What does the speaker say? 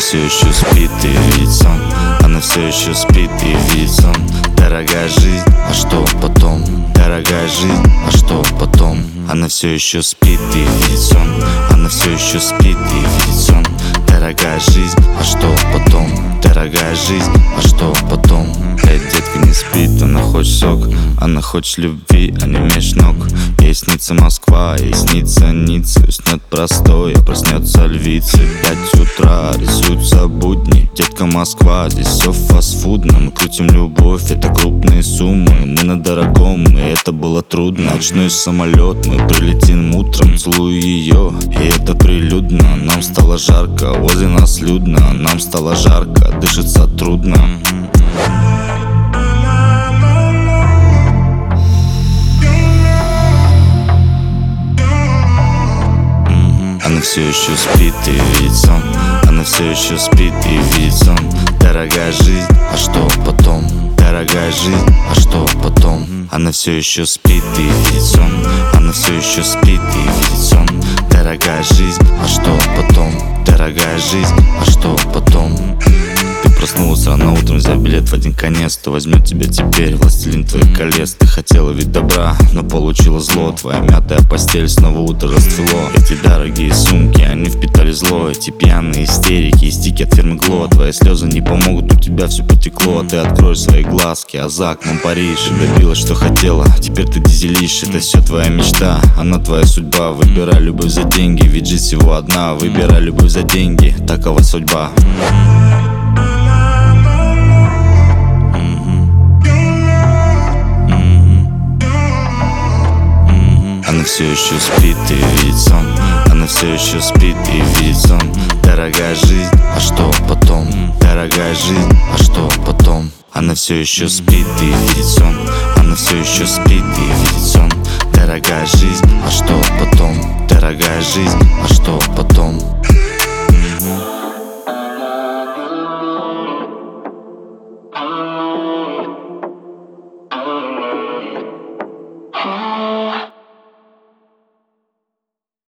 все еще спит и видит сон. Она все еще спит и видит сон. Дорогая жизнь, а что потом? Дорогая жизнь, а что потом? Она все еще спит и видит сон. Она все еще спит и видит сон. Дорогая жизнь, а что потом? Дорогая жизнь, а что потом? Детка не спит, она хочет сок. Она хочет любви, а не меж ног. Ей снится Москва, ей снится Ницца. Уснет простой, а проснется львица. 5 утра, рисуются будни. Детка Москва, здесь все фастфудно. Мы крутим любовь, это крупные суммы. Мы на дорогом, и это было трудно. Ночной самолет, мы прилетим утром. Целую ее, и это прилюдно. Нам стало жарко, возле нас людно. Нам стало жарко, дышится трудно. Она все еще спит и видит сон. Она все еще спит и видит сон. Дорогая жизнь, а что потом? Дорогая жизнь, а что потом? Она все еще спит и видит сон. Она все еще спит и видит сон. Дорогая жизнь, а что потом? Дорогая жизнь, а что потом? Ты проснулась рано утром, взяв билет в один конец. Кто возьмет тебя теперь, властелин твоих колец? Ты хотела ведь добра, но получила зло. Твоя мятая постель, снова утро расцвело. Эти дорогие сумки, они впитали зло. Эти пьяные истерики и стики от фирмы Гло. Твои слезы не помогут, у тебя все потекло. Ты откроешь свои глазки, а за окном Париж. И добилась, что хотела, теперь ты дизелишь. Это все твоя мечта, она твоя судьба. Выбирай любовь за деньги, ведь жизнь всего одна. Выбирай любовь за деньги, такова судьба. Она все еще спит и видит сон. Она все еще спит и видит сон. Дорогая жизнь, а что потом? Дорогая жизнь, а что потом? Она все еще спит и видит сон. Она все еще спит и видит сон. Дорогая жизнь, а что потом? Дорогая жизнь, а что потом?